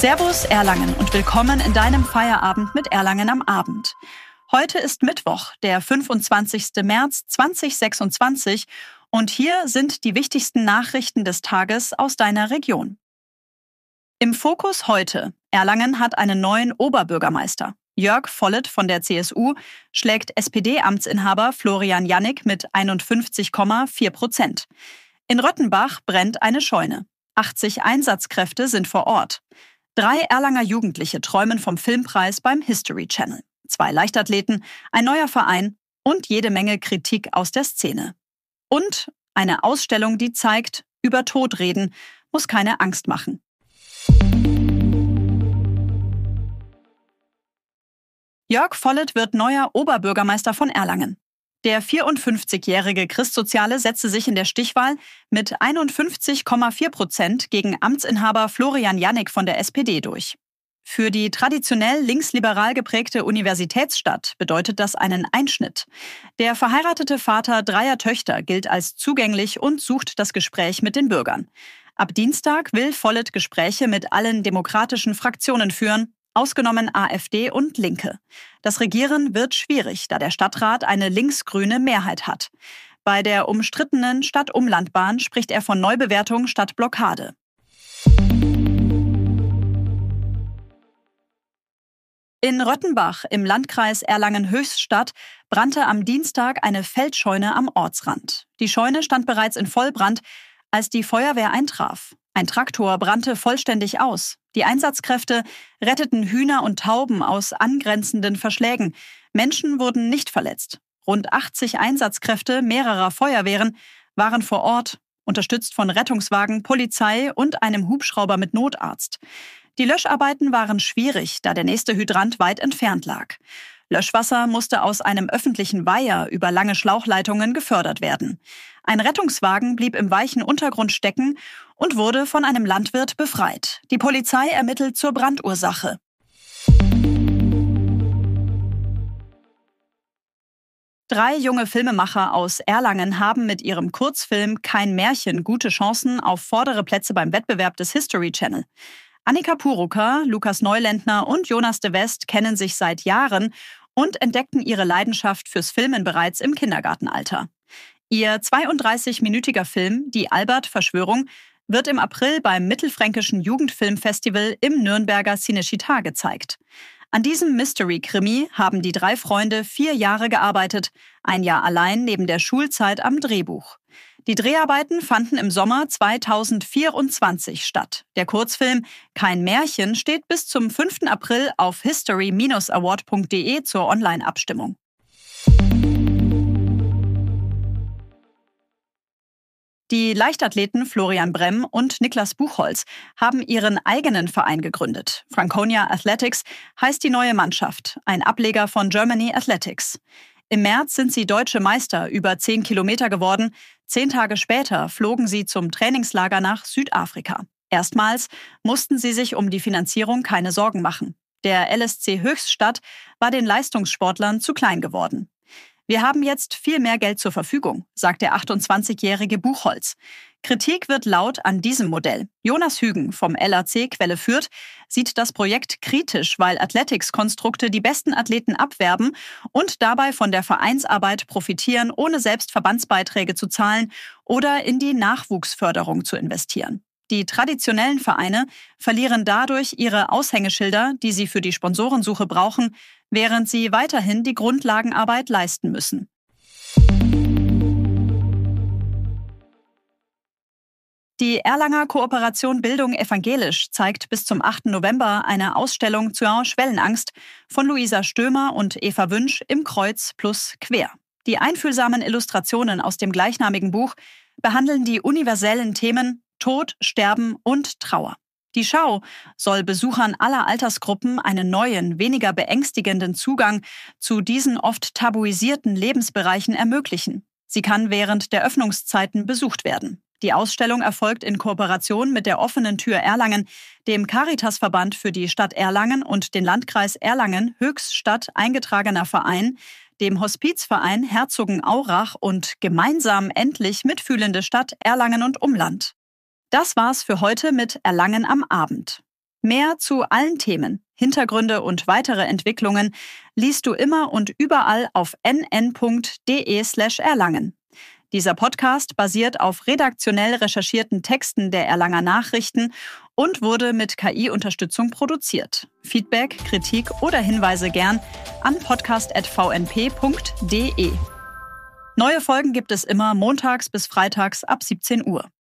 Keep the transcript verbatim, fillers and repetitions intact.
Servus Erlangen und willkommen in deinem Feierabend mit Erlangen am Abend. Heute ist Mittwoch, der fünfundzwanzigsten März zweitausendsechsundzwanzig und hier sind die wichtigsten Nachrichten des Tages aus deiner Region. Im Fokus heute: Erlangen hat einen neuen Oberbürgermeister. Jörg Volleth von der C S U schlägt S P D-Amtsinhaber Florian Jannig mit einundfünfzig Komma vier Prozent. In Röttenbach brennt eine Scheune. achtzig Einsatzkräfte sind vor Ort. Drei Erlanger Jugendliche träumen vom Filmpreis beim History Channel. Zwei Leichtathleten, ein neuer Verein und jede Menge Kritik aus der Szene. Und eine Ausstellung, die zeigt, über Tod reden muss keine Angst machen. Jörg Volleth wird neuer Oberbürgermeister von Erlangen. Der vierundfünfzigjährige Christsoziale setzte sich in der Stichwahl mit einundfünfzig Komma vier Prozent gegen Amtsinhaber Florian Jannig von der S P D durch. Für die traditionell linksliberal geprägte Universitätsstadt bedeutet das einen Einschnitt. Der verheiratete Vater dreier Töchter gilt als zugänglich und sucht das Gespräch mit den Bürgern. Ab Dienstag will Volleth Gespräche mit allen demokratischen Fraktionen führen, ausgenommen A f D und Linke. Das Regieren wird schwierig, da der Stadtrat eine linksgrüne Mehrheit hat. Bei der umstrittenen Stadt-Umlandbahn spricht er von Neubewertung statt Blockade. In Röttenbach im Landkreis Erlangen-Höchstadt brannte am Dienstag eine Feldscheune am Ortsrand. Die Scheune stand bereits in Vollbrand, als die Feuerwehr eintraf. Ein Traktor brannte vollständig aus. Die Einsatzkräfte retteten Hühner und Tauben aus angrenzenden Verschlägen. Menschen wurden nicht verletzt. Rund achtzig Einsatzkräfte mehrerer Feuerwehren waren vor Ort, unterstützt von Rettungswagen, Polizei und einem Hubschrauber mit Notarzt. Die Löscharbeiten waren schwierig, da der nächste Hydrant weit entfernt lag. Löschwasser musste aus einem öffentlichen Weiher über lange Schlauchleitungen gefördert werden. Ein Rettungswagen blieb im weichen Untergrund stecken und wurde von einem Landwirt befreit. Die Polizei ermittelt zur Brandursache. Drei junge Filmemacher aus Erlangen haben mit ihrem Kurzfilm Kein Märchen gute Chancen auf vordere Plätze beim Wettbewerb des History Channel. Annika Purucker, Lukas Neuländner und Jonas de West kennen sich seit Jahren und entdeckten ihre Leidenschaft fürs Filmen bereits im Kindergartenalter. Ihr zweiunddreißigminütiger Film Die Albert-Verschwörung wird im April beim Mittelfränkischen Jugendfilmfestival im Nürnberger Cinecittà gezeigt. An diesem Mystery-Krimi haben die drei Freunde vier Jahre gearbeitet, ein Jahr allein neben der Schulzeit am Drehbuch. Die Dreharbeiten fanden im Sommer zweitausendvierundzwanzig statt. Der Kurzfilm Kein Märchen steht bis zum fünften April auf history Bindestrich award punkt de zur Online-Abstimmung. Die Leichtathleten Florian Bremm und Niklas Buchholz haben ihren eigenen Verein gegründet. Franconia Athletics heißt die neue Mannschaft, ein Ableger von Germany Athletics. Im März sind sie deutsche Meister über zehn Kilometer geworden. Zehn Tage später flogen sie zum Trainingslager nach Südafrika. Erstmals mussten sie sich um die Finanzierung keine Sorgen machen. Der L S C Höchstadt war den Leistungssportlern zu klein geworden. Wir haben jetzt viel mehr Geld zur Verfügung, sagt der achtundzwanzigjährige Buchholz. Kritik wird laut an diesem Modell. Jonas Hügen vom L A C Quelle Fürth sieht das Projekt kritisch, weil Athletics-Konstrukte die besten Athleten abwerben und dabei von der Vereinsarbeit profitieren, ohne selbst Verbandsbeiträge zu zahlen oder in die Nachwuchsförderung zu investieren. Die traditionellen Vereine verlieren dadurch ihre Aushängeschilder, die sie für die Sponsorensuche brauchen, während sie weiterhin die Grundlagenarbeit leisten müssen. Die Erlanger Kooperation Bildung Evangelisch zeigt bis zum achten November eine Ausstellung zur Schwellenangst von Luisa Stömer und Eva Wünsch im Kreuz plus Quer. Die einfühlsamen Illustrationen aus dem gleichnamigen Buch behandeln die universellen Themen Tod, Sterben und Trauer. Die Schau soll Besuchern aller Altersgruppen einen neuen, weniger beängstigenden Zugang zu diesen oft tabuisierten Lebensbereichen ermöglichen. Sie kann während der Öffnungszeiten besucht werden. Die Ausstellung erfolgt in Kooperation mit der Offenen Tür Erlangen, dem Caritasverband für die Stadt Erlangen und den Landkreis Erlangen, Höchststadt eingetragener Verein, dem Hospizverein Herzogenaurach und gemeinsam endlich mitfühlende Stadt Erlangen und Umland. Das war's für heute mit Erlangen am Abend. Mehr zu allen Themen, Hintergründe und weitere Entwicklungen liest du immer und überall auf n n punkt d e slash erlangen. Dieser Podcast basiert auf redaktionell recherchierten Texten der Erlanger Nachrichten und wurde mit K I-Unterstützung produziert. Feedback, Kritik oder Hinweise gern an podcast at v n p punkt d e. Neue Folgen gibt es immer montags bis freitags ab siebzehn Uhr.